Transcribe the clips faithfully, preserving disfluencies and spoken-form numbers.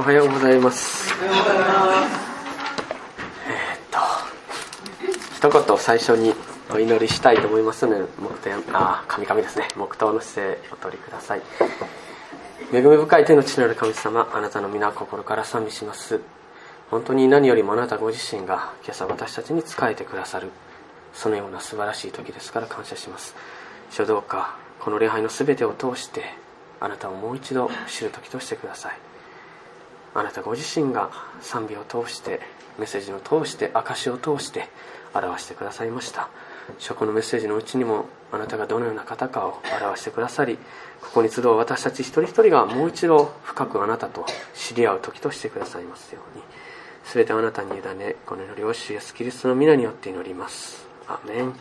おはようございます。 おはようございます。 えー、っと一言最初にお祈りしたいと思いますので、黙祷、あ、神々ですね、黙祷の姿勢をお取りください。恵み深い天の父なる神様、あなたの皆心から賛美します。本当に何よりもあなたご自身が今朝私たちに仕えてくださる、そのような素晴らしい時ですから感謝します。主どうかこの礼拝のすべてを通してあなたをもう一度知る時としてください。あなたご自身が賛美を通して、メッセージを通して、証を通して表してくださいました。主、このメッセージのうちにもあなたがどのような方かを表してくださり、ここに集う私たち一人一人がもう一度深くあなたと知り合う時としてくださいますように、すべてあなたに委ね、この祈りを主イエスキリストの皆によって祈ります。アーメン。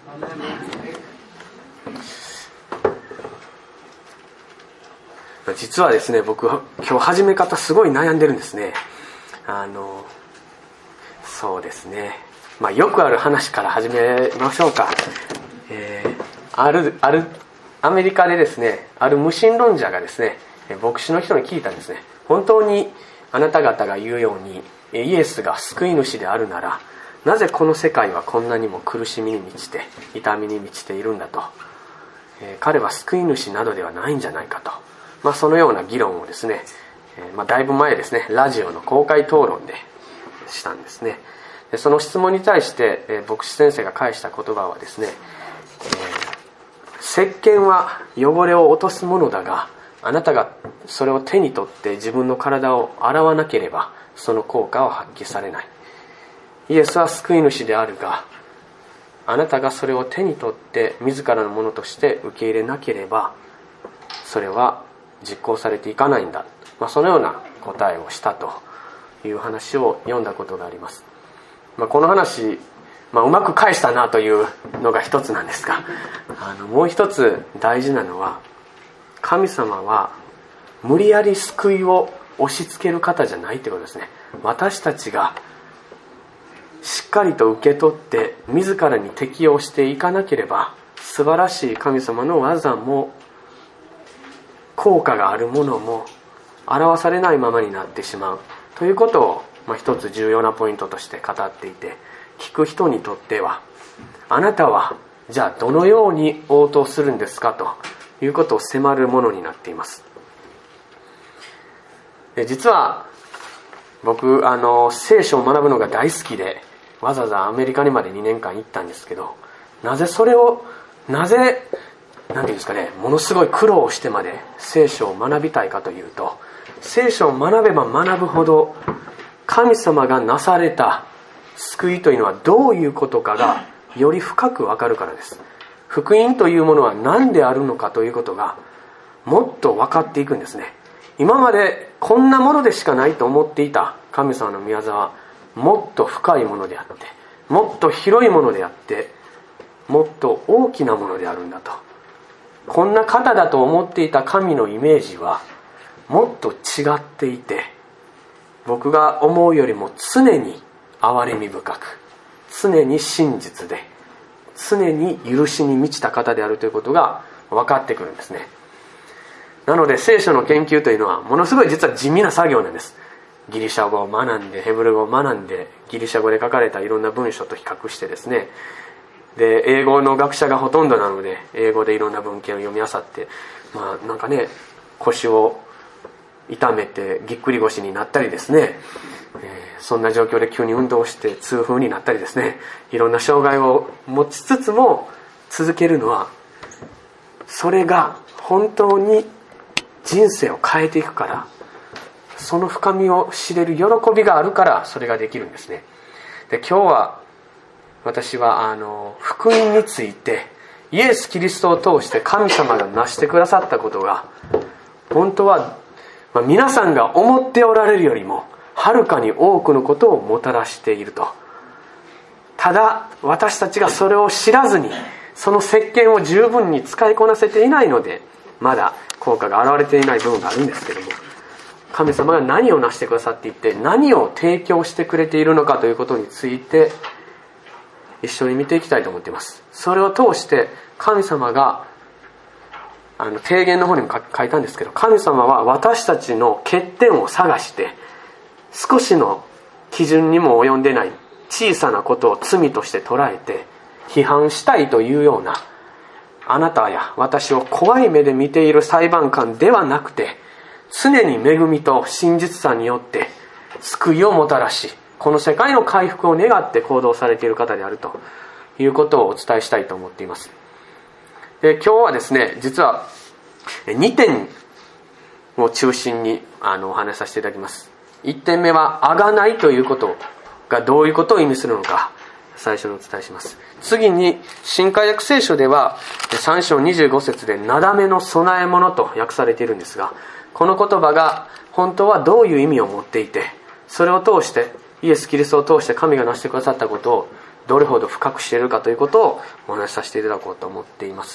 実はですね、僕は今日始め方すごい悩んでるんですね。あのそうですね、まあよくある話から始めましょうか。えー、あるあるアメリカでですね、ある無神論者がですね、牧師の人に聞いたんですね。本当にあなた方が言うようにイエスが救い主であるなら、なぜこの世界はこんなにも苦しみに満ちて痛みに満ちているんだと、えー、彼は救い主などではないんじゃないかと、まあ、そのような議論をですね、えーまあ、だいぶ前ですね、ラジオの公開討論でしたんですね。でその質問に対して、えー、牧師先生が返した言葉はですね、えー、石鹸は汚れを落とすものだが、あなたがそれを手に取って自分の体を洗わなければその効果は発揮されない。イエスは救い主であるが、あなたがそれを手に取って自らのものとして受け入れなければそれは実行されていかないんだ、まあ、そのような答えをしたという話を読んだことがあります。まあ、この話、まあ、うまく返したなというのが一つなんですが、あのもう一つ大事なのは、神様は無理やり救いを押し付ける方じゃないということですね。私たちがしっかりと受け取って自らに適応していかなければ、素晴らしい神様の技も効果があるものも表されないままになってしまうということを、まあ、一つ重要なポイントとして語っていて、聞く人にとっては、あなたはじゃあどのように応答するんですかということを迫るものになっています。で実は僕あの聖書を学ぶのが大好きで、わざわざアメリカにまでにねんかん行ったんですけど、なぜそれをなぜなんていうんですかね、ものすごい苦労してまで聖書を学びたいかというと、聖書を学べば学ぶほど神様がなされた救いというのはどういうことかがより深くわかるからです。福音というものは何であるのかということがもっと分かっていくんですね。今までこんなものでしかないと思っていた神様の御業はもっと深いものであって、もっと広いものであって、もっと大きなものであるんだと。こんな方だと思っていた神のイメージはもっと違っていて、僕が思うよりも常に憐れみ深く、常に真実で、常に許しに満ちた方であるということが分かってくるんですね。なので聖書の研究というのはものすごい実は地味な作業なんです。ギリシャ語を学んで、ヘブル語を学んで、ギリシャ語で書かれたいろんな文章と比較してですね、で英語の学者がほとんどなので英語でいろんな文献を読み漁って、まあなんかね、腰を痛めてぎっくり腰になったりですね、えー、そんな状況で急に運動して痛風になったりですね、いろんな障害を持ちつつも続けるのは、それが本当に人生を変えていくから、その深みを知れる喜びがあるからそれができるんですね。で今日は私はあの福音について、イエス・キリストを通して神様が成してくださったことが本当は、まあ、皆さんが思っておられるよりもはるかに多くのことをもたらしていると。ただ私たちがそれを知らずに、その石鹸を十分に使いこなせていないので、まだ効果が現れていない部分があるんですけども、神様が何を成してくださっていて、何を提供してくれているのかということについて一緒に見ていきたいと思っています。それを通して神様が、あの提言の方にも書いたんですけど、神様は私たちの欠点を探して、 少しの基準にも及んでない小さなことを罪として捉えて批判したいというような、あなたや私を怖い目で見ている裁判官ではなくて、常に恵みと真実さによって救いをもたらし、この世界の回復を願って行動されている方であるということをお伝えしたいと思っています。で、今日はですね、実はにてんを中心にあのお話しさせていただきます。いってんめは贖いということがどういうことを意味するのか、最初にお伝えします。次に新海訳聖書ではさん章にじゅうご節でなだめの供え物と訳されているんですが、この言葉が本当はどういう意味を持っていて、それを通してイエス・キリストを通して神が成してくださったことをどれほど深くしているかということをお話しさせていただこうと思っています。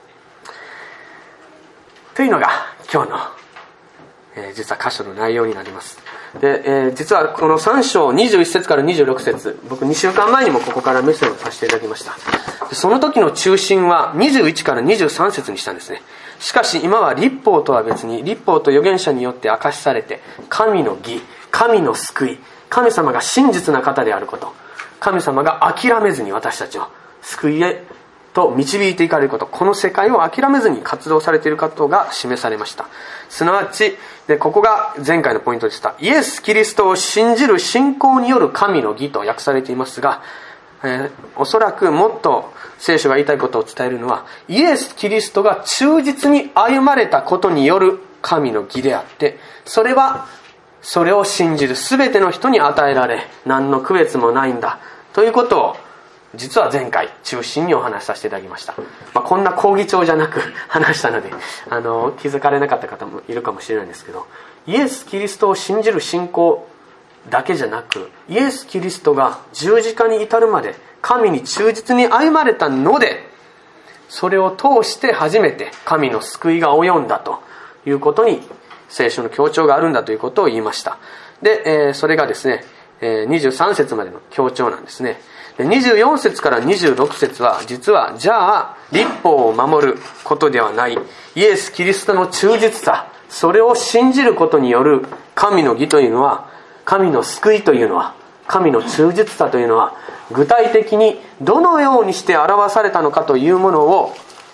というのが今日の、えー、実は箇所の内容になります。で、えー、実はこのさん章にじゅういち節からにじゅうろく節、僕にしゅうかんまえにもここからメッセージをさせていただきました。でその時の中心はにじゅういちからにじゅうさん節にしたんですね。しかし今は律法とは別に、律法と預言者によって明かしされて、神の義、神の救い、神様が真実な方であること、神様が諦めずに私たちを救いへと導いていかれること、この世界を諦めずに活動されていることが示されました。すなわち、でここが前回のポイントでした。イエス・キリストを信じる信仰による神の義と訳されていますが、えー、おそらくもっと聖書が言いたいことを伝えるのは、イエス・キリストが忠実に歩まれたことによる神の義であって、それはそれを信じる全ての人に与えられ、何の区別もないんだということを実は前回中心にお話しさせていただきました。まあ、こんな講義帳じゃなく話したのであの気づかれなかった方もいるかもしれないんですけど、イエス・キリストを信じる信仰だけじゃなく、イエス・キリストが十字架に至るまで神に忠実に歩まれたので、それを通して初めて神の救いが及んだということに聖書の強調があるんだということを言いました。で、えー、それがですね、えー、にじゅうさん節までの強調なんですね。でにじゅうよん節からにじゅうろく節は、実はじゃあ律法を守ることではないイエス・キリストの忠実さ、それを信じることによる神の義というのは、神の救いというのは、神の忠実さというのは、具体的にどのようにして表されたのかというものを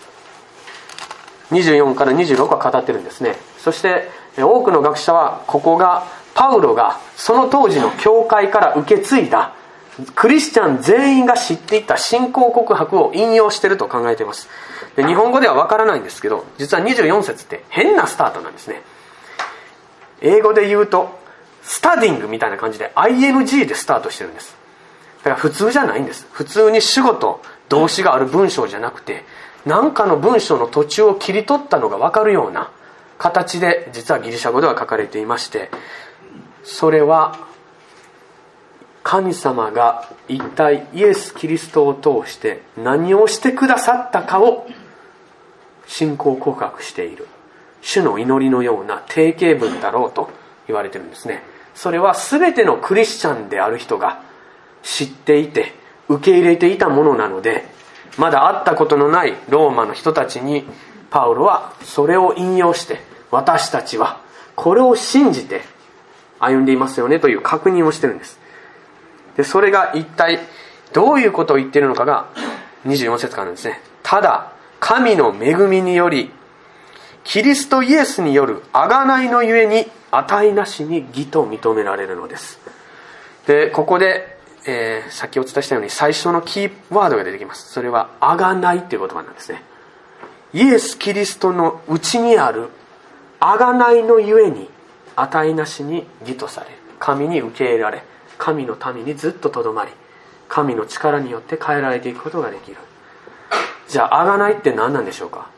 にじゅうよんからにじゅうろくは語ってるんですね。そして多くの学者は、ここがパウロがその当時の教会から受け継いだクリスチャン全員が知っていた信仰告白を引用していると考えています。で、日本語ではわからないんですけど、実はにじゅうよん節って変なスタートなんですね。英語で言うとスタディングみたいな感じで アイエヌジー でスタートしてるんです。だから普通じゃないんです。普通に主語と動詞がある文章じゃなくて、何かの文章の途中を切り取ったのが分かるような形で、実はギリシャ語では書かれていまして、それは神様が一体イエス・キリストを通して何をしてくださったかを信仰告白している主の祈りのような定型文だろうと言われてるんですね。それは全てのクリスチャンである人が知っていて受け入れていたものなので、まだ会ったことのないローマの人たちにパウロはそれを引用して、私たちはこれを信じて歩んでいますよねという確認をしてるんです。で、それが一体どういうことを言っているのかがにじゅうよん節からなんですね。ただ神の恵みによりキリストイエスによる贖いのゆえに値なしに義と認められるのです。で、ここで、えー、さっきお伝えしたように最初のキーワードが出てきます。それは贖いという言葉なんですね。イエス・キリストの内にある贖いのゆえに値なしに義とされる、神に受け入れられ、神の民にずっととどまり、神の力によって変えられていくことができる。じゃあ贖いって何なんでしょうか。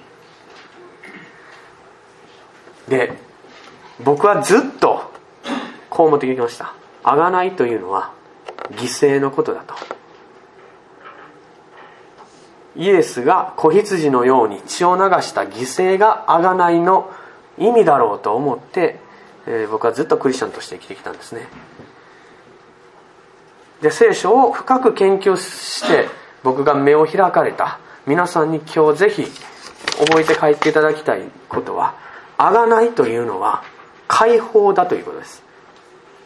で、僕はずっとこう思ってきました。贖いというのは犠牲のことだと。イエスが子羊のように血を流した犠牲が贖いの意味だろうと思って、えー、僕はずっとクリスチャンとして生きてきたんですね。で、聖書を深く研究して僕が目を開かれた皆さんに今日ぜひ覚えて帰っていただきたいことは、贖いというのは解放だということです。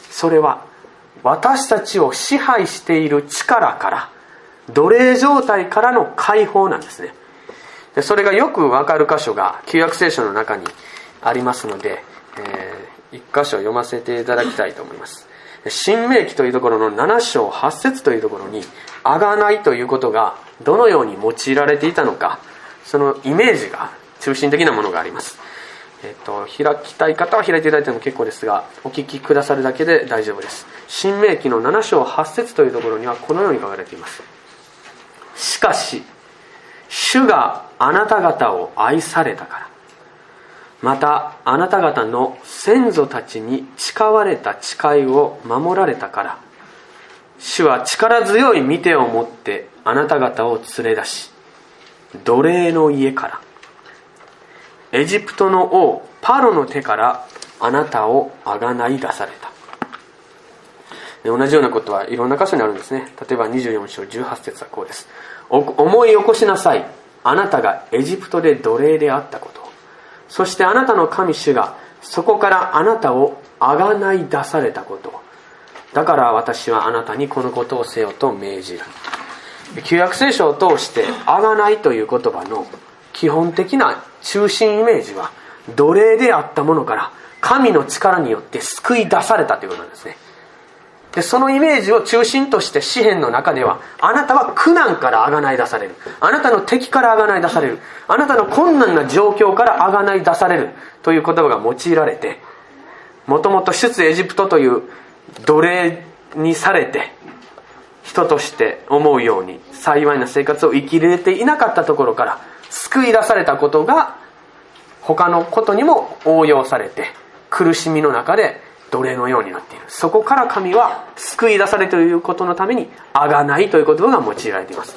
それは私たちを支配している力から、奴隷状態からの解放なんですね。でそれがよくわかる箇所が旧約聖書の中にありますので、えー、一箇所読ませていただきたいと思います。新明記というところのなな章はち節というところに、贖いということがどのように用いられていたのか、そのイメージが中心的なものがあります。えっと、開きたい方は開いていただいても結構ですが、お聞きくださるだけで大丈夫です。新明記のなな章はち節というところにはこのように書かれています。しかし、主があなた方を愛されたから、またあなた方の先祖たちに誓われた誓いを守られたから、主は力強い御手を持ってあなた方を連れ出し、奴隷の家から、エジプトの王パロの手からあなたをあがない出された。同じようなことはいろんな箇所にあるんですね。例えばにじゅうよん章じゅうはち節はこうです。思い起こしなさい。あなたがエジプトで奴隷であったことを。そしてあなたの神主がそこからあなたをあがない出されたことを。だから私はあなたにこのことをせよと命じる。旧約聖書を通してあがないという言葉の基本的な中心イメージは、奴隷であったものから神の力によって救い出されたということなんですね。でそのイメージを中心として詩篇の中では、あなたは苦難からあがない出される、あなたの敵からあがない出される、あなたの困難な状況からあがない出されるという言葉が用いられて、もともと出エジプトという奴隷にされて人として思うように幸いな生活を生きれていなかったところから救い出されたことが他のことにも応用されて、苦しみの中で奴隷のようになっている。そこから神は救い出されるということのためにあがないという言葉が用いられています。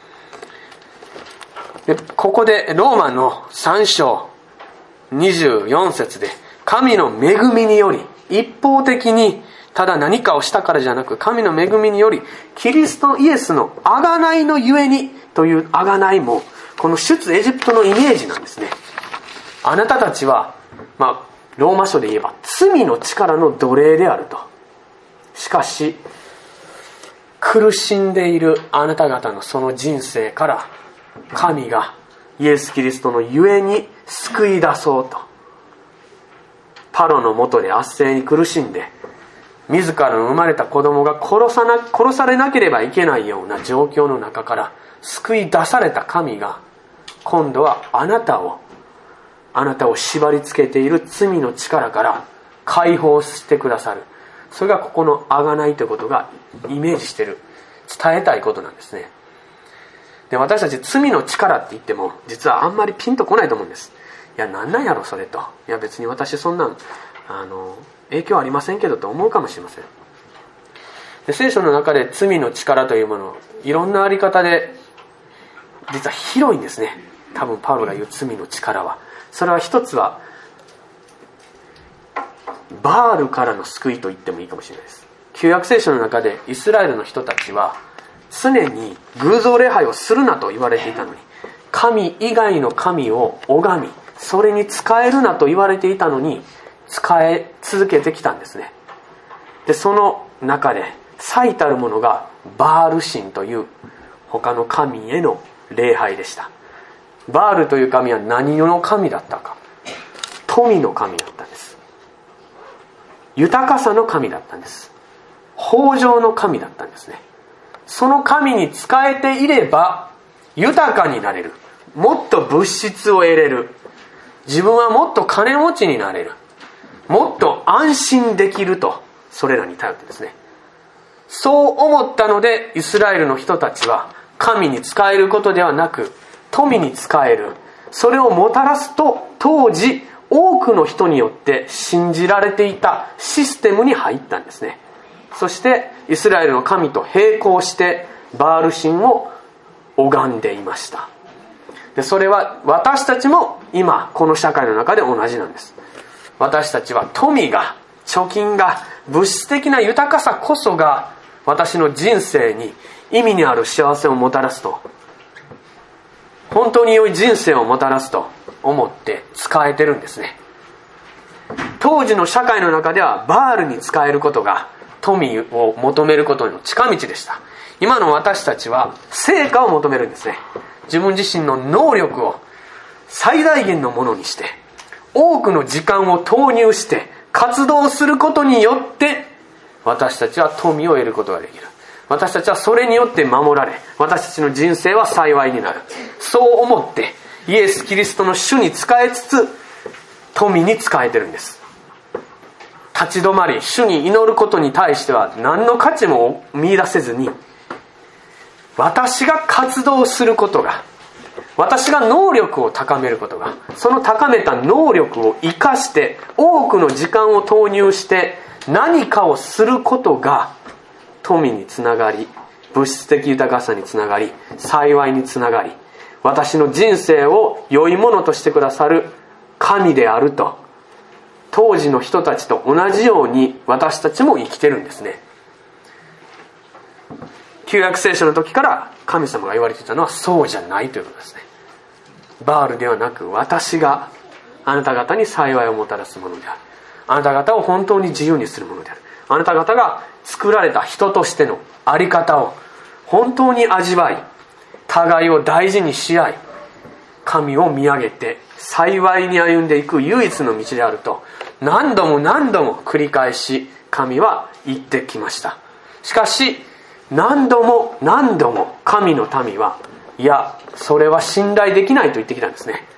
でここでローマのさん章にじゅうよん節で、神の恵みにより、一方的にただ何かをしたからじゃなく、神の恵みによりキリストイエスのあがないのゆえにというあがないも、この出エジプトのイメージなんですね。あなたたちは、まあローマ書で言えば罪の力の奴隷であると。しかし苦しんでいるあなた方のその人生から神がイエス・キリストのゆえに救い出そうと、パロの下で圧政に苦しんで自らの生まれた子供が殺さな、殺されなければいけないような状況の中から救い出された神が、今度はあなたをあなたを縛り付けている罪の力から解放してくださる。それがここのあがないということがイメージしている、伝えたいことなんですね。で私たち罪の力って言っても実はあんまりピンとこないと思うんです。いやなんなんやろそれと、いや別に私そんなんあの影響ありませんけどと思うかもしれません。で聖書の中で罪の力というもの、いろんなあり方で実は広いんですね。多分パウロが言う罪の力は、それは一つはバールからの救いと言ってもいいかもしれないです。旧約聖書の中でイスラエルの人たちは常に偶像礼拝をするなと言われていたのに、神以外の神を拝みそれに仕えるなと言われていたのに仕え続けてきたんですね。でその中で最たるものがバール神という他の神への礼拝でした。バールという神は何の神だったか。富の神だったんです。豊かさの神だったんです。豊穣の神だったんですね。その神に仕えていれば豊かになれる、もっと物質を得れる、自分はもっと金持ちになれる、もっと安心できると、それらに頼ってですね。そう思ったのでイスラエルの人たちは神に仕えることではなく富に仕える、それをもたらすと当時多くの人によって信じられていたシステムに入ったんですね。そしてイスラエルの神と並行してバール神を拝んでいました。でそれは私たちも今この社会の中で同じなんです。私たちは富が、貯金が、物質的な豊かさこそが私の人生に意味にある幸せをもたらすと、本当に良い人生をもたらすと思って使えてるんですね。 当時の社会の中ではバールに使えることが富を求めることの近道でした。今の私たちは成果を求めるんですね。自分自身の能力を最大限のものにして、多くの時間を投入して活動することによって私たちは富を得ることができる。私たちはそれによって守られ、私たちの人生は幸いになる。そう思ってイエス・キリストの主に仕えつつ富に仕えてるんです。立ち止まり主に祈ることに対しては何の価値も見出せずに、私が活動することが、私が能力を高めることが、その高めた能力を生かして多くの時間を投入して何かをすることが富につながり、物質的豊かさにつながり、幸いにつながり、私の人生を良いものとしてくださる神であると、当時の人たちと同じように私たちも生きてるんですね。旧約聖書の時から神様が言われていたのはそうじゃないということですね。バールではなく、私があなた方に幸いをもたらすものである。あなた方を本当に自由にするものである。あなた方が作られた人としてのあり方を本当に味わい、互いを大事にし合い、神を見上げて幸いに歩んでいく唯一の道であると何度も何度も繰り返し神は言ってきました。しかし何度も何度も神の民は、いや、それは信頼できないと言ってきたんですね。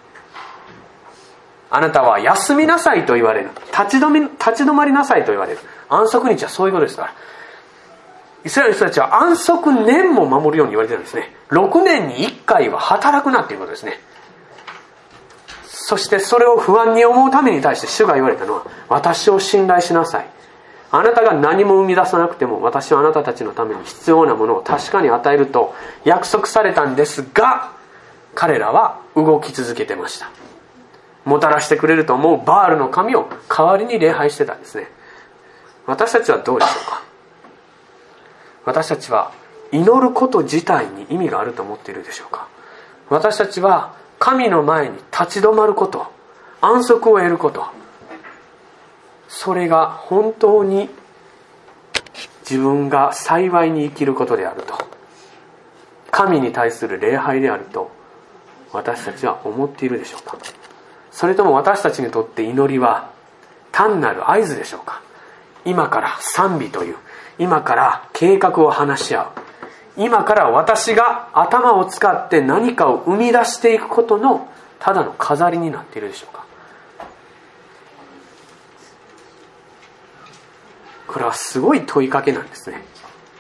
あなたは休みなさいと言われる。立ち止め、立ち止まりなさいと言われる。安息日はそういうことですから。イスラエルの人たちは安息年も守るように言われてるんですね。ろくねんにいっかいは働くなっていうことですね。そしてそれを不安に思うために対して主が言われたのは、私を信頼しなさい。あなたが何も生み出さなくても私はあなたたちのために必要なものを確かに与えると約束されたんですが、彼らは動き続けてました。もたらしてくれると思うバールの神を代わりに礼拝してたんですね。私たちはどうでしょうか。私たちは祈ること自体に意味があると思っているでしょうか。私たちは神の前に立ち止まること、安息を得ること、それが本当に自分が幸いに生きることであると、神に対する礼拝であると私たちは思っているでしょうか。それとも私たちにとって祈りは単なる合図でしょうか。今から賛美という、今から計画を話し合う、今から私が頭を使って何かを生み出していくことのただの飾りになっているでしょうか。これはすごい問いかけなんですね。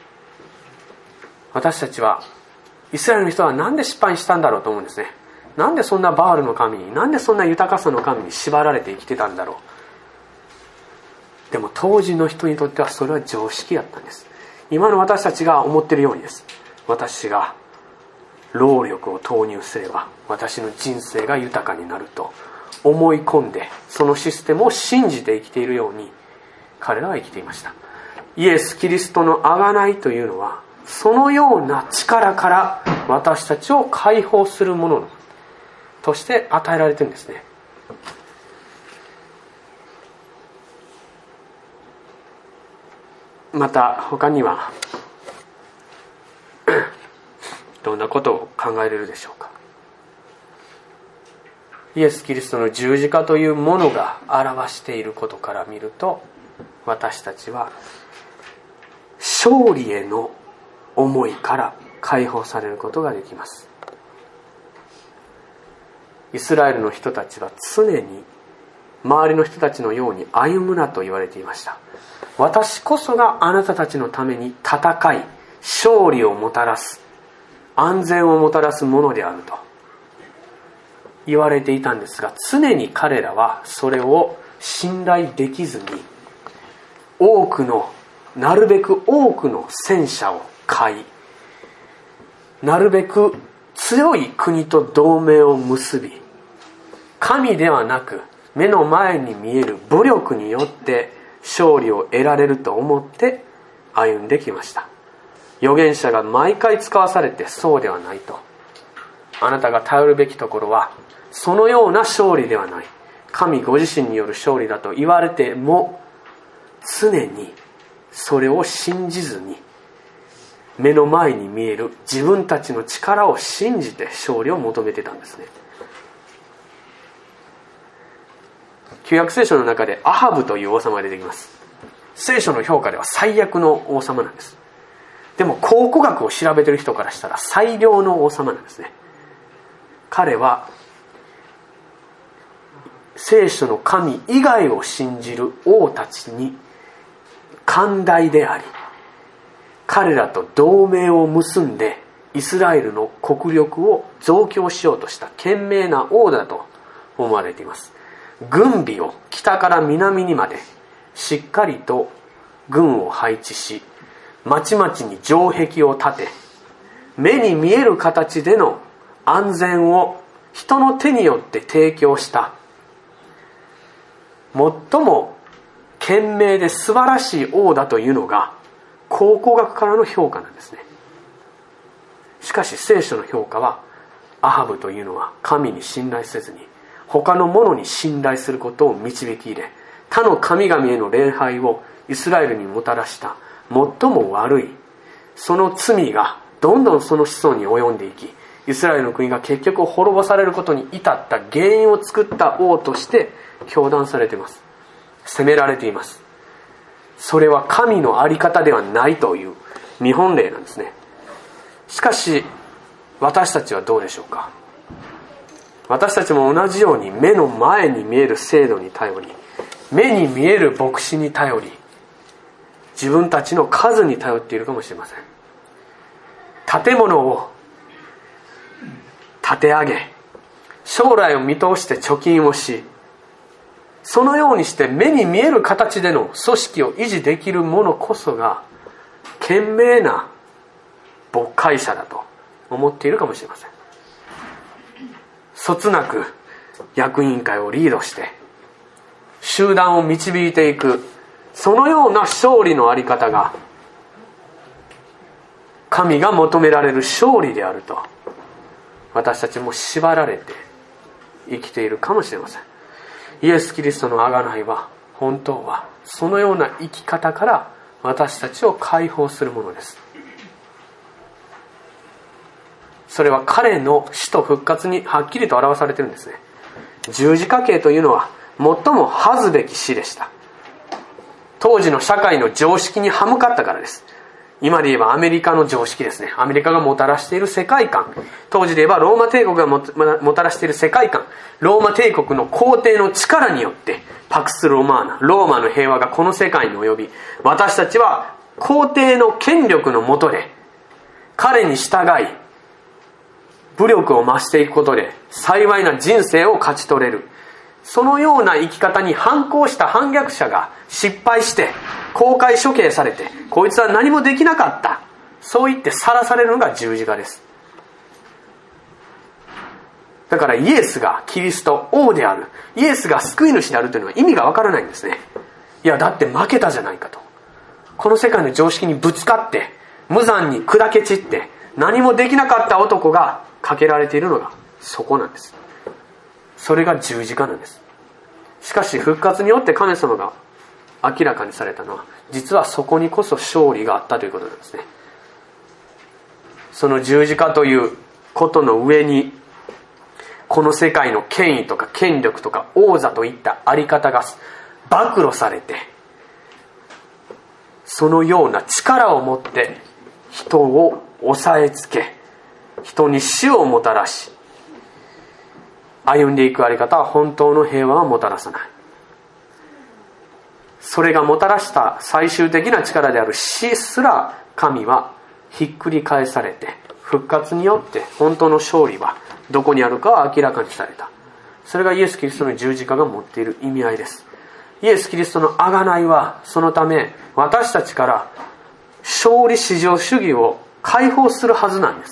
私たちは、イスラエルの人はなんで失敗したんだろうと思うんですね。なんでそんなバールの神に、なんでそんな豊かさの神に縛られて生きてたんだろう。でも当時の人にとってはそれは常識だったんです。今の私たちが思っているようにです。私が労力を投入すれば私の人生が豊かになると思い込んで、そのシステムを信じて生きているように彼らは生きていました。イエス・キリストの贖いというのは、そのような力から私たちを解放するものとして与えられているんですね。また他にはどんなことを考えれるでしょうか。イエス・キリストの十字架というものが表していることから見ると、私たちは勝利への思いから解放されることができます。イスラエルの人たちは常に周りの人たちのように歩むなと言われていました。私こそがあなたたちのために戦い、勝利をもたらす、安全をもたらすものであると言われていたんですが、常に彼らはそれを信頼できずに、多くのなるべく多くの戦車を買い、なるべく強い国と同盟を結び、神ではなく目の前に見える武力によって勝利を得られると思って歩んできました。預言者が毎回使わされて、そうではないと。あなたが頼るべきところはそのような勝利ではない。 神ご自身による勝利だと言われても、常にそれを信じずに、目の前に見える自分たちの力を信じて勝利を求めてたんですね。旧約聖書の中でアハブという王様が出てきます。聖書の評価では最悪の王様なんです。でも考古学を調べている人からしたら最良の王様なんですね。彼は聖書の神以外を信じる王たちに寛大であり、彼らと同盟を結んでイスラエルの国力を増強しようとした賢明な王だと思われています。軍備を北から南にまでしっかりと軍を配置し、町々に城壁を建て、目に見える形での安全を人の手によって提供した最も賢明で素晴らしい王だというのが考古学からの評価なんですね。しかし聖書の評価は、アハブというのは神に信頼せずに他の者に信頼することを導き入れ、他の神々への礼拝をイスラエルにもたらした最も悪い、その罪がどんどんその子孫に及んでいき、イスラエルの国が結局滅ぼされることに至った原因を作った王として評断されています。責められています。それは神の在り方ではないという見本例なんですね。しかし私たちはどうでしょうか。私たちも同じように目の前に見える制度に頼り、目に見える牧師に頼り、自分たちの数に頼っているかもしれません。建物を建て上げ、将来を見通して貯金をし、そのようにして目に見える形での組織を維持できる者こそが賢明な牧会者だと思っているかもしれません。そつなく役員会をリードして集団を導いていく、そのような勝利のあり方が神が求められる勝利であると、私たちも縛られて生きているかもしれません。イエス・キリストの贖いは本当はそのような生き方から私たちを解放するものです。それは彼の死と復活にはっきりと表されているんですね。十字架刑というのは最も恥ずべき死でした。当時の社会の常識に歯向かったからです。今で言えばアメリカの常識ですね。アメリカがもたらしている世界観、当時で言えばローマ帝国が も, もたらしている世界観、ローマ帝国の皇帝の力によってパクスロマーナ、ローマの平和がこの世界に及び、私たちは皇帝の権力の下で彼に従い武力を増していくことで幸いな人生を勝ち取れる、そのような生き方に反抗した反逆者が失敗して公開処刑されて、こいつは何もできなかった、そう言って晒されるのが十字架です。だからイエスがキリスト王である、イエスが救い主であるというのは意味がわからないんですね。いやだって負けたじゃないかと、この世界の常識にぶつかって無残に砕け散って何もできなかった男がかけられているのがそこなんです。それが十字架なんです。しかし復活によって神様が明らかにされたのは、実はそこにこそ勝利があったということなんですね。その十字架ということの上に、この世界の権威とか権力とか王座といったあり方が暴露されて、そのような力を持って人を押さえつけ、人に死をもたらし、歩んでいくあり方は本当の平和をもたらさない。それがもたらした最終的な力である死すら、神はひっくり返されて、復活によって本当の勝利はどこにあるかは明らかにされた。それがイエス・キリストの十字架が持っている意味合いです。イエス・キリストの贖いはそのため私たちから勝利至上主義を解放するはずなんです。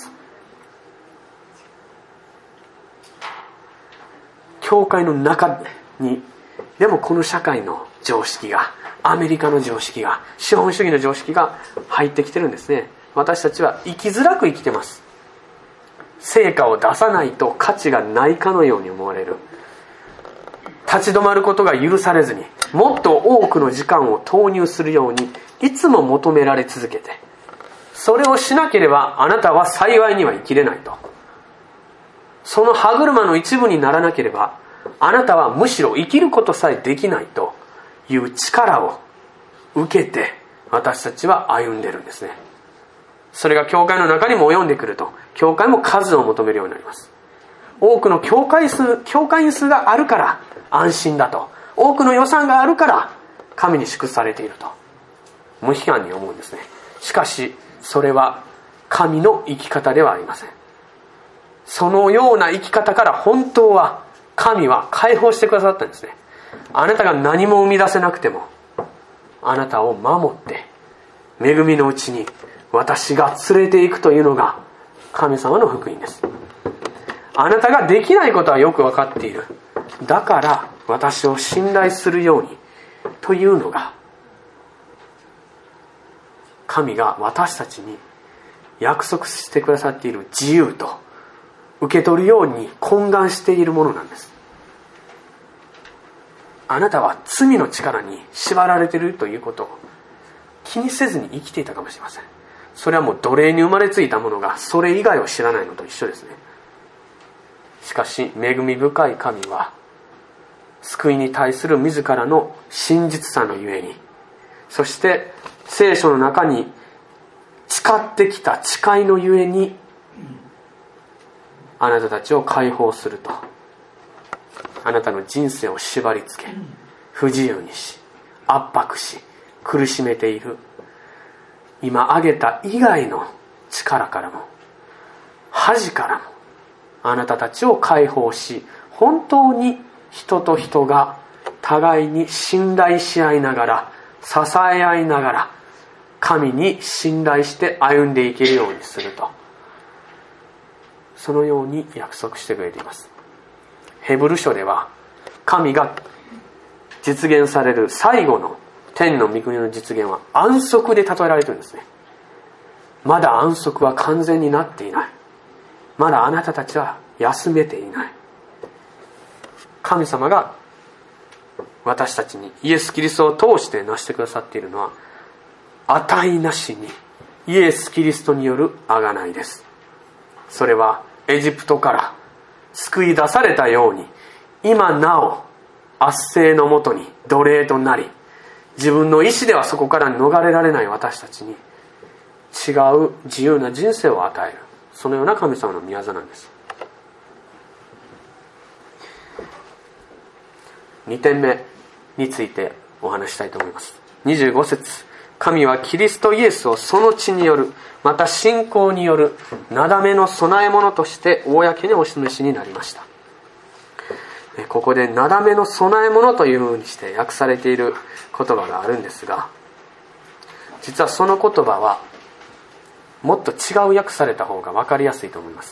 教会の中にでもこの社会の常識が、アメリカの常識が、資本主義の常識が入ってきてるんですね。私たちは生きづらく生きてます。成果を出さないと価値がないかのように思われる。 立ち止まることが許されずに、もっと多くの時間を投入するようにいつも求められ続けて、それをしなければあなたは幸いには生きれないと。その歯車の一部にならなければあなたはむしろ生きることさえできないという力を受けて私たちは歩んでるんですね。それが教会の中にも及んでくると、教会も数を求めるようになります。多くの教会数、教会員数があるから安心だと、多くの予算があるから神に祝福されていると無批判に思うんですね。しかしそれは神の生き方ではありません。そのような生き方から本当は神は解放してくださったんですね。あなたが何も生み出せなくてもあなたを守って恵みのうちに私が連れて行くというのが神様の福音です。あなたができないことはよく分かっている。だから私を信頼するようにというのが神が私たちに約束してくださっている自由と受け取るように懇願しているものなんです。あなたは罪の力に縛られているということを気にせずに生きていたかもしれません。それはもう奴隷に生まれついたものがそれ以外を知らないのと一緒ですね。しかし恵み深い神は救いに対する自らの真実さのゆえに、そして聖書の中に誓ってきた誓いのゆえにあなたたちを解放すると、あなたの人生を縛り付け不自由にし圧迫し苦しめている今挙げた以外の力からも恥からもあなたたちを解放し、本当に人と人が互いに信頼し合いながら支え合いながら神に信頼して歩んでいけるようにすると、そのように約束してくれています。ヘブル書では神が実現される最後の天の御国の実現は安息で例えられているんですね。まだ安息は完全になっていない。まだあなたたちは休めていない。神様が私たちにイエス・キリストを通して成してくださっているのは値なしにイエス・キリストによる贖いです。それはエジプトから救い出されたように今なお圧政のもとに奴隷となり、自分の意志ではそこから逃れられない私たちに違う自由な人生を与える、そのような神様の御業なんです。にてんめについてお話したいと思います。にじゅうご節、神はキリストイエスをその血によるまた信仰によるなだめの備え物として公にお示しになりました。ここでなだめの備え物というふうにして訳されている言葉があるんですが、実はその言葉はもっと違う訳された方が分かりやすいと思います。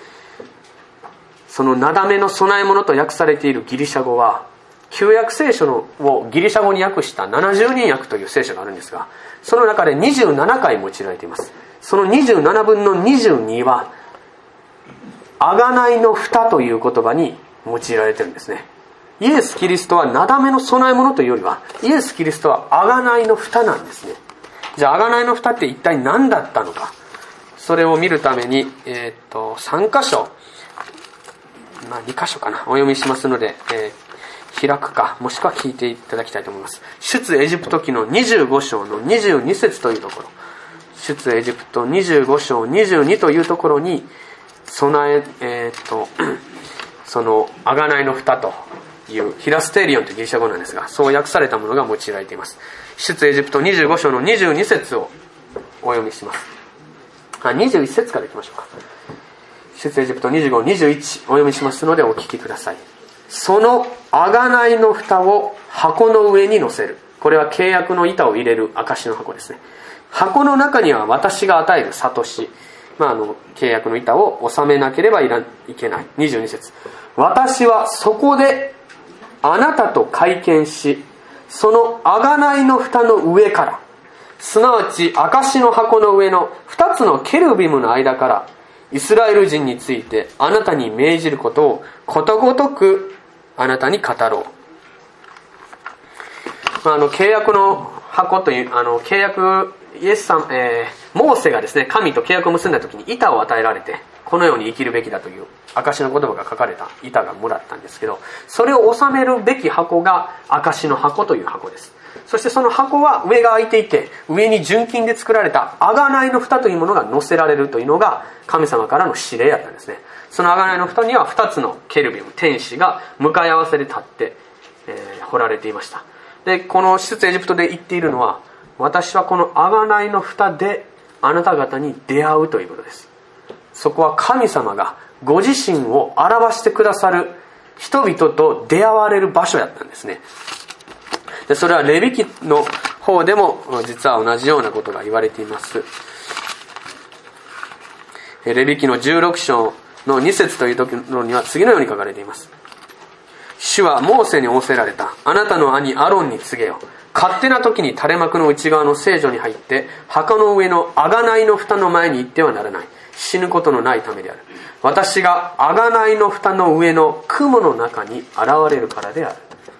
そのなだめの備え物と訳されているギリシャ語は旧約聖書のをギリシャ語に訳したななじゅうにん訳という聖書があるんですが、その中でにじゅうななかい用いられています。そのにじゅうななぶんのにじゅうには贖いの蓋という言葉に用いられているんですね。イエス・キリストはなだめの備え物というよりはイエス・キリストは贖いの蓋なんですね。じゃあ贖いの蓋って一体何だったのか、それを見るために、えー、とさんかしょ、まあ、にかしょかなお読みしますので、えー開くかもしくは聞いていただきたいと思います。出エジプト記のにじゅうごしょうのにじゅうに節というところ、出エジプトにじゅうごしょうにじゅうにというところに備え、えー、っとその贖いの蓋というヒラステリオンというギリシャ語なんですが、そう訳されたものが用いられています。出エジプトにじゅうごしょうのにじゅうに節をお読みします。あ、にじゅういち節からいきましょうか。出エジプトにじゅうご、にじゅういちお読みしますのでお聞きください。その贖いの蓋を箱の上に乗せる。これは契約の板を入れる証の箱ですね。箱の中には私が与える諭し、まあ、あの契約の板を収めなければいけない。にじゅうに節、私はそこであなたと会見し、その贖いの蓋の上から、すなわち証の箱の上の二つのケルビムの間からイスラエル人についてあなたに命じることをことごとくあなたに語ろう。 あの契約の箱というあの契約イエスさん、えー、モーセがですね神と契約を結んだ時に板を与えられてこのように生きるべきだという証の言葉が書かれた板がもらったんですけど、それを収めるべき箱が証の箱という箱です。そしてその箱は上が開いていて上に純金で作られた贖いの蓋というものが乗せられるというのが神様からの指令やったんですね。その贖いの蓋にはふたつのケルビム天使が向かい合わせで立って、えー、彫られていました。でこの出エジプトで言っているのは、私はこの贖いの蓋であなた方に出会うということです。そこは神様がご自身を表してくださる人々と出会われる場所やったんですね。でそれはレビ記の方でも実は同じようなことが言われています。レビ記のじゅうろく章のに節というところには次のように書かれています。主はモーセに仰せられた。あなたの兄アロンに告げよ。勝手な時に垂れ幕の内側の聖所に入って墓の上の贖いの蓋の前に行ってはならない。死ぬことのないためである。私が贖いの蓋の上の雲の中に現れるからである。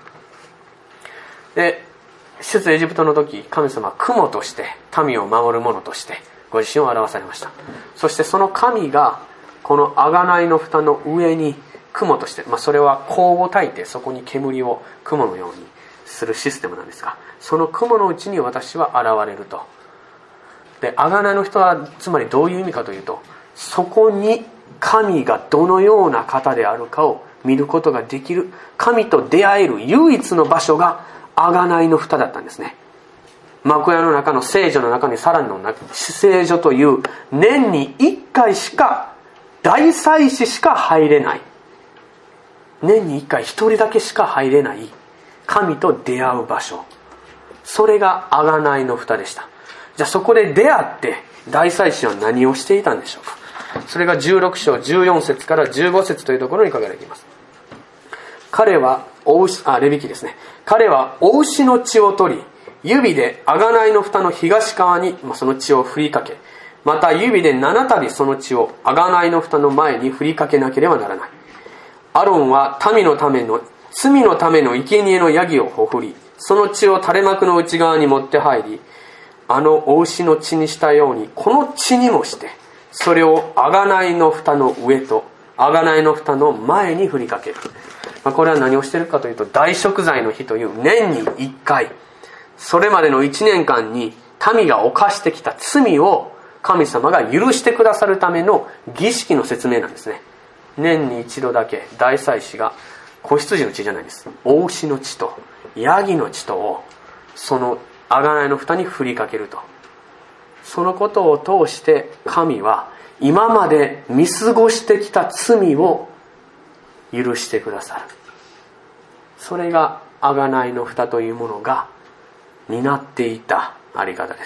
で出エジプトの時、神様は雲として民を守る者としてご自身を表されました。そしてその神がこの贖いの蓋の上に雲として、まあ、それは香を焚いてそこに煙を雲のようにするシステムなんですが、その雲のうちに私は現れると。で贖いの人はつまりどういう意味かというと、そこに神がどのような方であるかを見ることができる、神と出会える唯一の場所が贖いの蓋だったんですね。幕屋の中の聖所の中にさらにの聖所という年にいっかいしか大祭司しか入れない、年にいっかい一人だけしか入れない神と出会う場所、それが贖いの蓋でした。じゃあそこで出会って大祭司は何をしていたんでしょうか。それがじゅうろく章じゅうよん節からじゅうご節というところに書かれています。彼はお牛、あ、レビ記ですね。彼はお牛の血を取り、指で贖いの蓋の東側にその血を振りかけ、また指で七度その血を贖いの蓋の前に振りかけなければならない。アロンは民のための罪のための生贄のヤギをほふり、その血を垂れ幕の内側に持って入り、あのお牛の血にしたようにこの血にもして、それを贖いの蓋の上と贖いの蓋の前に振りかける。まあ、これは何をしているかというと、大贖罪の日という年にいっかい、それまでのいちねんかんに民が犯してきた罪を神様が許してくださるための儀式の説明なんですね。年に一度だけ大祭司が子羊の血じゃないです、お牛の血とヤギの血とをその贖いの蓋に振りかけると。そのことを通して神は今まで見過ごしてきた罪を許してくださる。それが贖いの蓋というものが担っていたあり方です。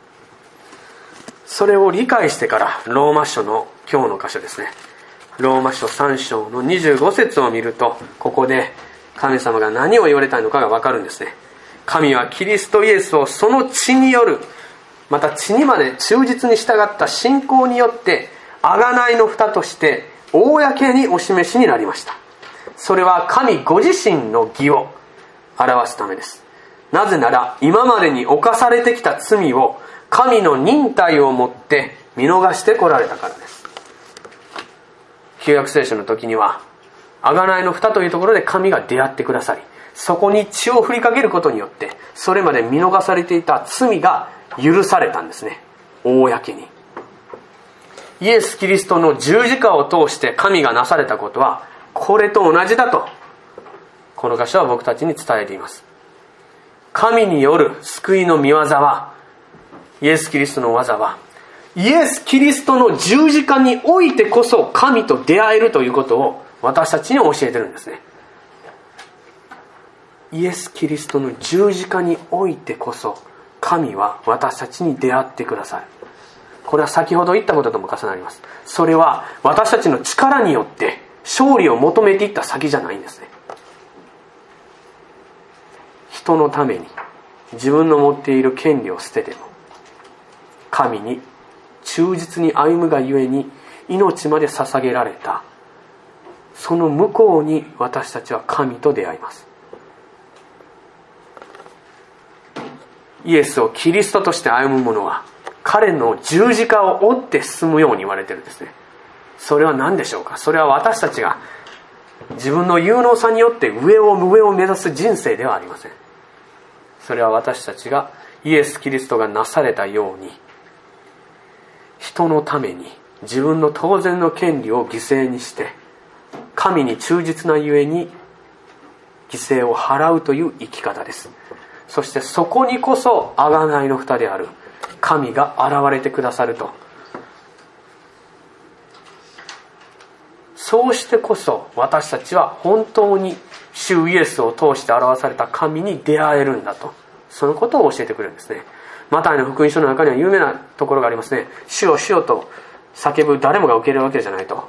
それを理解してからローマ書の今日の箇所ですね、ローマ書さん章のにじゅうご節を見ると、ここで神様が何を言われたいのかがわかるんですね。神はキリストイエスをその血による、また血にまで忠実に従った信仰によって贖いの蓋として公にお示しになりました。それは神ご自身の義を表すためです。なぜなら今までに犯されてきた罪を神の忍耐をもって見逃してこられたからです。旧約聖書の時には贖いの蓋というところで神が出会ってくださり、そこに血を振りかけることによってそれまで見逃されていた罪が許されたんですね。公にイエス・キリストの十字架を通して神がなされたことはこれと同じだと、この箇所は僕たちに伝えています。神による救いの御業は、イエス・キリストの技はイエス・キリストの十字架においてこそ神と出会えるということを私たちに教えてるんですね。イエス・キリストの十字架においてこそ神は私たちに出会ってくださる。これは先ほど言ったこととも重なります。それは私たちの力によって勝利を求めていった先じゃないんですね。人のために自分の持っている権利を捨てても神に忠実に歩むがゆえに命まで捧げられた、その向こうに私たちは神と出会います。 イエスをキリストとして歩む者は彼の十字架を追って進むように言われているんですね。それは何でしょうか。それは私たちが自分の有能さによって上を上を目指す人生ではありません。それは私たちがイエス・キリストがなされたように、人のために自分の当然の権利を犠牲にして神に忠実なゆえに犠牲を払うという生き方です。そしてそこにこそ贖いの蓋である神が現れてくださると。そうしてこそ私たちは本当に主イエスを通して表された神に出会えるんだと、そのことを教えてくれるんですね。マタイの福音書の中には有名なところがありますね。主よ主よと叫ぶ誰もが受け入れるわけじゃないと。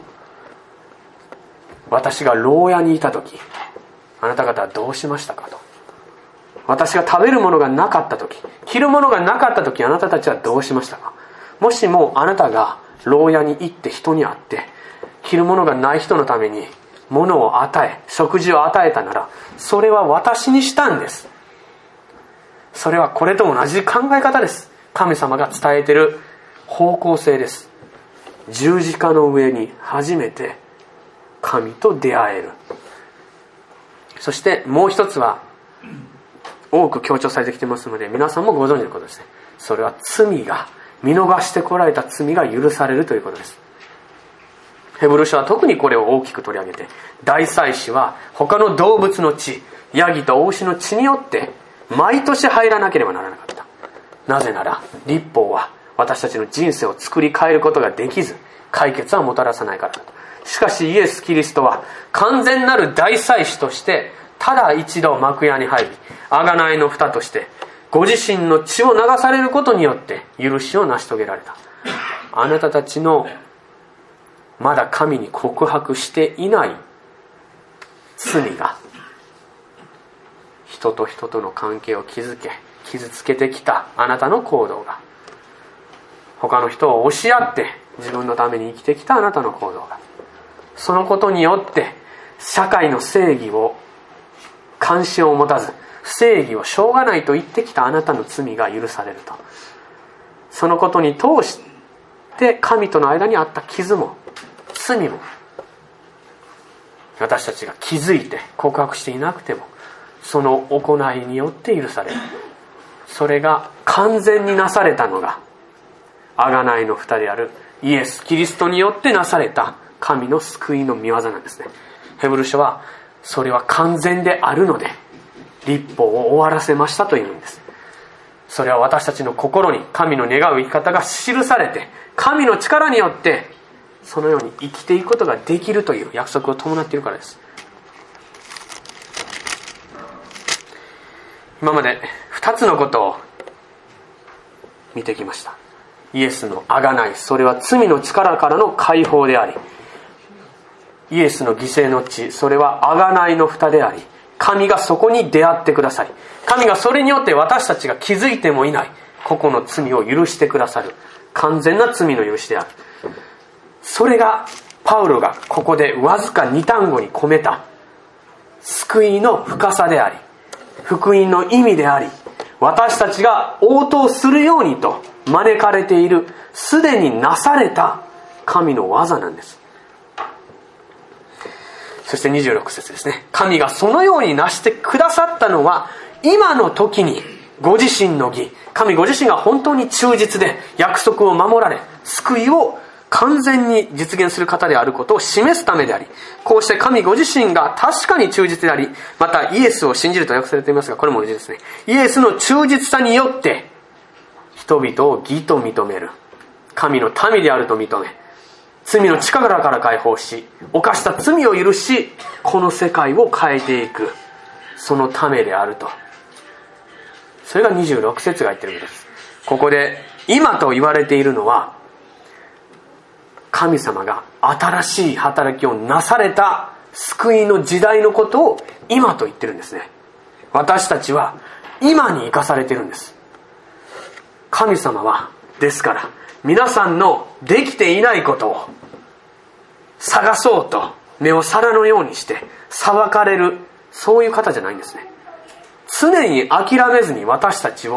私が牢屋にいた時あなた方はどうしましたかと。私が食べるものがなかった時、着るものがなかった時あなたたちはどうしましたか。もしもあなたが牢屋に行って人に会って着るものがない人のために物を与え食事を与えたなら、それは私にしたんです。それはこれと同じ考え方です。神様が伝えている方向性です。十字架の上に初めて神と出会える。そしてもう一つは多く強調されてきてますので皆さんもご存知のことですね。それは罪が見逃してこられた罪が許されるということです。ヘブル書は特にこれを大きく取り上げて、大祭司は他の動物の血、ヤギと雄牛の血によって毎年入らなければならなかった。なぜなら律法は私たちの人生を作り変えることができず解決はもたらさないからだと。しかしイエス・キリストは完全なる大祭司としてただ一度幕屋に入り、贖いの蓋としてご自身の血を流されることによって許しを成し遂げられた。あなたたちのまだ神に告白していない罪が人と人との関係を築け傷つけてきたあなたの行動が、他の人を押し合って自分のために生きてきたあなたの行動が、そのことによって社会の正義を関心を持たず不正義をしょうがないと言ってきたあなたの罪が許されると。そのことに通して神との間にあった傷も罪も私たちが気づいて告白していなくてもその行いによって許される。それが完全になされたのが贖いの蓋であるイエス・キリストによってなされた神の救いの御業なんですね。ヘブル書はそれは完全であるので律法を終わらせましたというんです。それは私たちの心に神の願う生き方が記されて神の力によってそのように生きていくことができるという約束を伴っているからです。今までふたつのことを見てきました。イエスの贖い、それは罪の力からの解放であり、イエスの犠牲の地、それは贖いの蓋であり、神がそこに出会ってくださり、神がそれによって私たちが気づいてもいない個々の罪を許してくださる完全な罪の許しである。それがパウロがここでわずかに単語に込めた救いの深さであり、福音の意味であり、私たちが応答するようにと招かれている、すでになされた神の技なんです。そしてにじゅうろく節ですね。神がそのようになしてくださったのは今の時にご自身の義、神ご自身が本当に忠実で約束を守られ救いを完全に実現する方であることを示すためであり、こうして神ご自身が確かに忠実であり、またイエスを信じると訳されていますが、これも同じですね。イエスの忠実さによって人々を義と認める、神の民であると認め、罪の力から解放し、犯した罪を許し、この世界を変えていく、そのためであると。それがにじゅうろく節が言っていることです。ここで今と言われているのは、神様が新しい働きをなされた救いの時代のことを今と言ってるんですね。私たちは今に生かされているんです。神様はですから皆さんのできていないことを探そうと目を皿のようにして裁かれる、そういう方じゃないんですね。常に諦めずに私たちを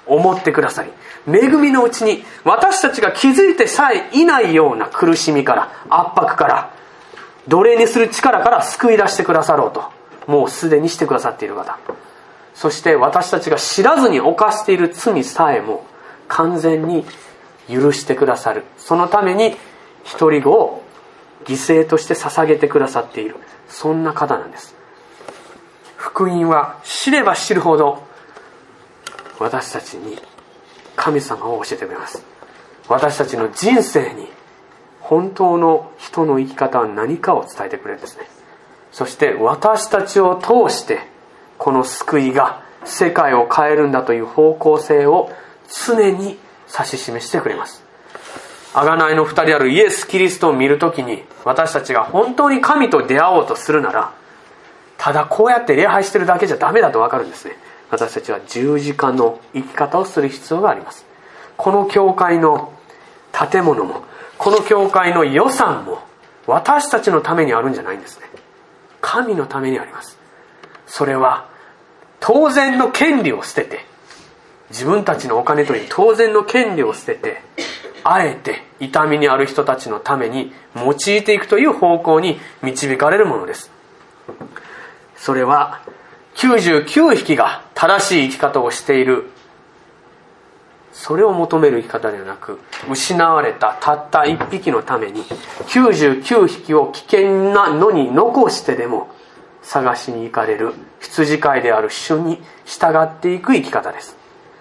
思ってくださり、恵みのうちに私たちが気づいてさえいないような苦しみから圧迫から奴隷にする力から救い出してくださろうともうすでにしてくださっている方、そして私たちが知らずに犯している罪さえも完全に許してくださる、そのために一人子を犠牲として捧げてくださっている、そんな方なんです。福音は知れば知るほど私たちに神様を教えてくれます。私たちの人生に本当の人の生き方は何かを伝えてくれるんですね。そして私たちを通してこの救いが世界を変えるんだという方向性を常に指し示してくれます。贖いの二人あるイエス・キリストを見るときに、私たちが本当に神と出会おうとするなら、ただこうやって礼拝してるだけじゃダメだとわかるんですね。私たちは十字架の生き方をする必要があります。この教会の建物も、この教会の予算も私たちのためにあるんじゃないんですね。神のためにあります。それは当然の権利を捨てて、自分たちのお金という当然の権利を捨てて、あえて痛みにある人たちのために用いていくという方向に導かれるものです。それはきゅうじゅうきゅうひきが正しい生き方をしている、それを求める生き方ではなく、失われたたった一匹のためにきゅうじゅうきゅうひきを危険なのに残してでも探しに行かれる羊飼いである主に従っていく生き方です。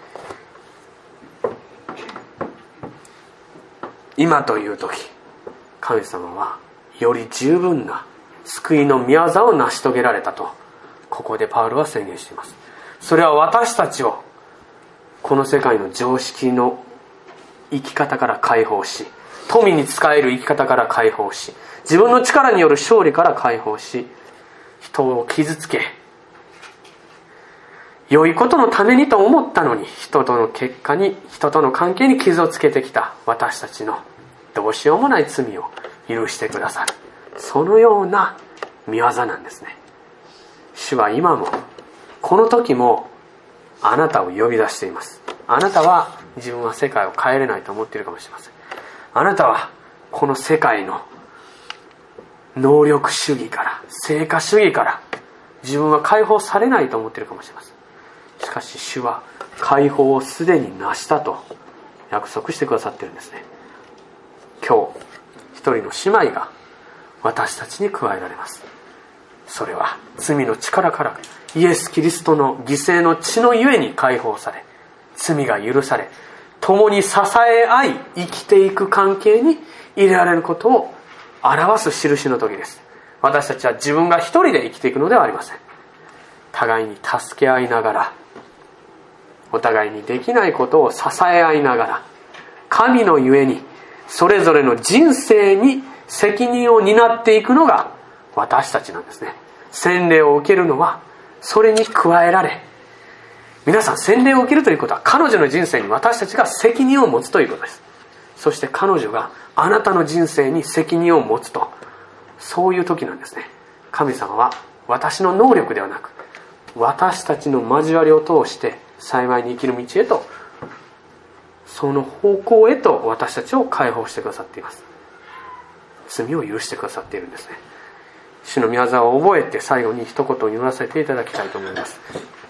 今という時、神様はより十分な救いの御業を成し遂げられたと、ここでパウロは宣言しています。それは私たちをこの世界の常識の生き方から解放し、富に仕える生き方から解放し、自分の力による勝利から解放し、人を傷つけ、良いことのためにと思ったのに人との結果に、人との関係に傷をつけてきた私たちのどうしようもない罪を許してくださる、そのような御業なんですね。主は今もこの時もあなたを呼び出しています。あなたは自分は世界を変えれないと思っているかもしれません。あなたはこの世界の能力主義から成果主義から自分は解放されないと思っているかもしれません。しかし主は解放をすでに成したと約束してくださっているんですね。今日一人の姉妹が私たちに加えられます。それは罪の力からイエス・キリストの犠牲の血のゆえに解放され、罪が許され、共に支え合い生きていく関係に入れられることを表す印の時です。私たちは自分が一人で生きていくのではありません。互いに助け合いながら、お互いにできないことを支え合いながら、神のゆえにそれぞれの人生に責任を担っていくのが私たちなんですね。洗礼を受けるのはそれに加えられ、皆さん洗礼を受けるということは彼女の人生に私たちが責任を持つということです。そして彼女があなたの人生に責任を持つと、そういう時なんですね。神様は私の能力ではなく、私たちの交わりを通して幸いに生きる道へと、その方向へと私たちを解放してくださっています。罪を許してくださっているんですね。主の御業を覚えて最後に一言言わせていただきたいと思います。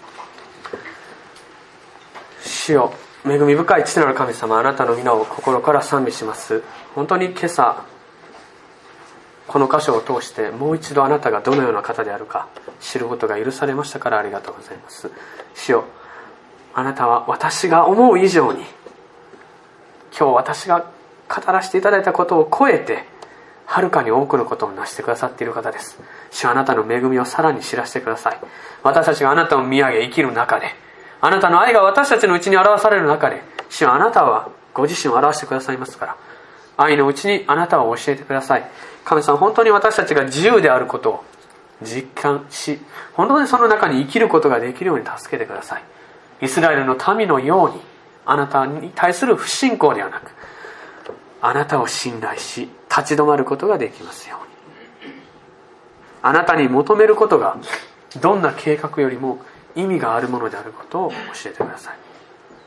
主よ、恵み深い父なる神様、あなたの皆を心から賛美します。本当に今朝この箇所を通してもう一度あなたがどのような方であるか知ることが許されましたからありがとうございます。主よ、あなたは私が思う以上に、今日私が語らせていただいたことを超えてはるかに多くのことを成してくださっている方です。主はあなたの恵みをさらに知らせてください。私たちがあなたを見上げ生きる中で、あなたの愛が私たちのうちに表される中で、主はあなたはご自身を表してくださいますから、愛のうちにあなたを教えてください。神様、本当に私たちが自由であることを実感し、本当にその中に生きることができるように助けてください。イスラエルの民のように、あなたに対する不信仰ではなく、あなたを信頼し立ち止まることができますように。あなたに求めることがどんな計画よりも意味があるものであることを教えてください。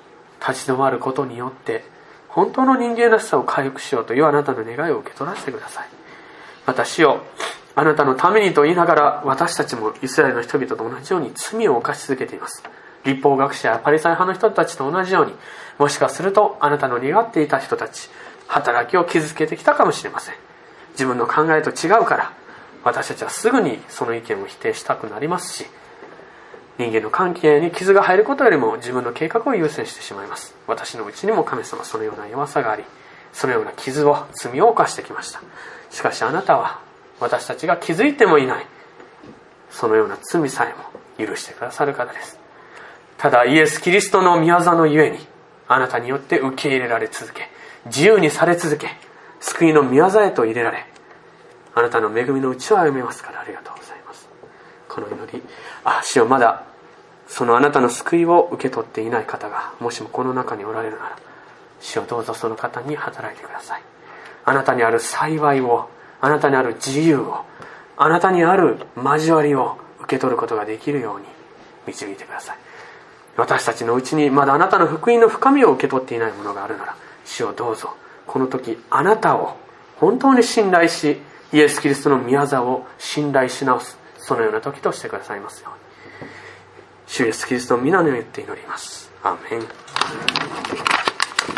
立ち止まることによって本当の人間らしさを回復しようというあなたの願いを受け取らせてください。また主よ、あなたのためにと言いながら私たちもイスラエルの人々と同じように罪を犯し続けています。立法学者やパリサイ派の人たちと同じように、もしかするとあなたの願っていた人たち、働きを傷つけてきたかもしれません。自分の考えと違うから私たちはすぐにその意見を否定したくなりますし、人間の関係に傷が入ることよりも自分の計画を優先してしまいます。私のうちにも神様そのような弱さがあり、そのような傷を罪を犯してきました。しかしあなたは私たちが気づいてもいないそのような罪さえも許してくださる方です。ただイエス・キリストの御業のゆえにあなたによって受け入れられ続け、自由にされ続け、救いの御業へと入れられ、あなたの恵みのうちを歩めますから、ありがとうございます。この祈り、あ、主よ、まだそのあなたの救いを受け取っていない方がもしもこの中におられるなら、主よ、どうぞその方に働いてください。あなたにある幸いを、あなたにある自由を、あなたにある交わりを受け取ることができるように導いてください。私たちのうちにまだあなたの福音の深みを受け取っていないものがあるなら、主をどうぞこの時あなたを本当に信頼し、イエス・キリストの御業を信頼し直す、そのような時としてくださいますように。主イエス・キリストの皆によって祈ります。アーメン。